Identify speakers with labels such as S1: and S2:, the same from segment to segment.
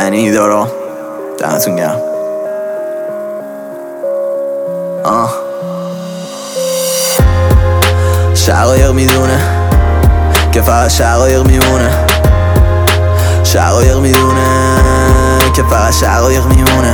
S1: معنی داره. دمتون گرم. شقایق میدونه که فقط شقایق میمونه. شقایق میدونه که فقط شقایق میمونه.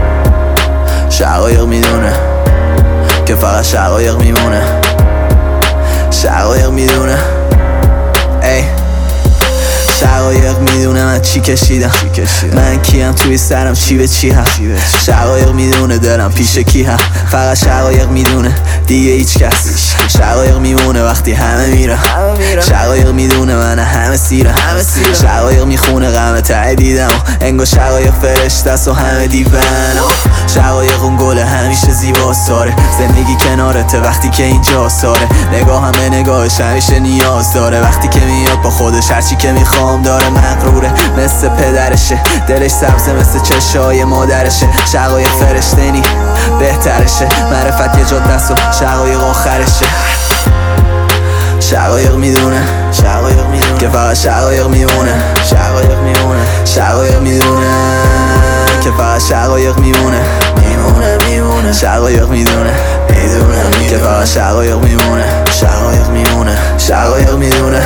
S1: شقایق میدونه که فقط شقایق میمونه. شقایق میدونه ای شقایق میدونه من چی کشیدم، من کیم توی سرم چی به چی هم. شقایق میدونه دلم پیش کی هم. فقط شقایق میدونه دیگه هیچ کس. شقایق میمونه وقتی همه میره. شقایق میدونه من همه سیرم. شقایق میخونه غم ته دیدم انگار شقایق فرشته است و همه دیوان. شقایق اون گل همیشه زیباست داره. زندگی کنارته وقتی که اینجا ساره. نگاه همه نگاهش همیشه نیاز داره. وقتی که میاد با خودش هرچی که میخوام داره. مغروره مثل پدرشه، دلش سبزه مثل چشای مادرشه. شقایق فرشته نی بهترشه. معرفت یه جا دست و شقایق آخرشه. شقایق میدونه که فقط شقایق میمونه. شقایق میدونه که فقط شقایق میمونه. شقایق میدونه که فقط شقایق میمونه. شقایق میدونه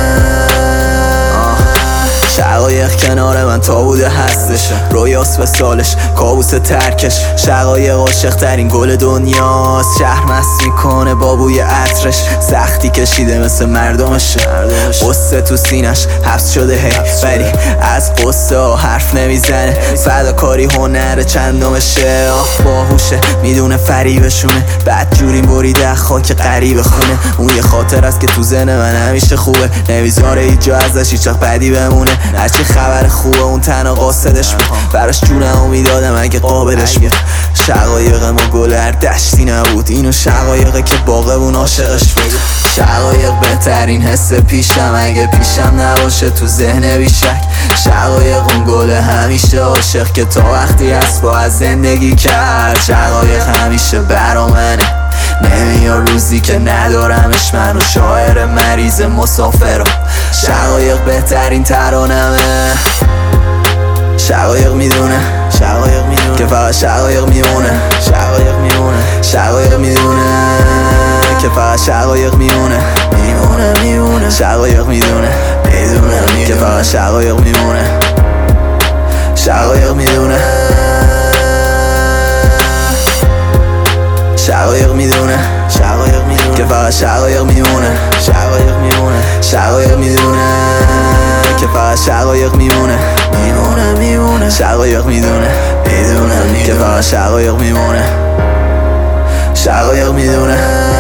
S1: شقایق کنار من تا بوده هستش. رویاست و سالش کابوس ترکش. شقایق عاشق ترین گل دنیاست. شهر مست میکنه با بوی عطرش. سختی کشیده مثل مردمشه. قصه تو سینش حبس شده هی ولی از قصه ها حرف نمیزنه. فداکاری هنر چندمشه. باهوشه میدونه فریبشونه. بد جوری بریده خاک غریب خونه. اون یه خاطر است که تو ذهن من همیشه خوبه. نمیذاره هیچ جا ازش هیچ وقت بدی بمونه. هرچی خبر خوبه اون تنها قاصدش بود. براش جونمو میدادم اگه قابلش بود. شقایق ما گل هر دشتی نبود. اینو شقایقه که باغبون عاشقش بود. شقایق بهترین حس پیشم اگه پیشم نباشه تو ذهن بیشک. شقایق اون گل همیشه عاشق که تا وقتی هست با از زندگی کرد. شقایق همیشه برا منه. نمیاد روزی که ندارمش. منو شاعر مریض مسافرم. شقایق بهترین ترانمه. شقایق میدونه که فقط شقایق میمونه. شقایق میدونه که فقط شقایق میمونه. شقایق میدونه که فقط شقایق میمونه. شقایق میدونه که فقط شقایق میمونه. شقایق میدونه که فقط شقایق میمونه. شقایق میدونه که فقط شقایق میمونه. شقایق میدونه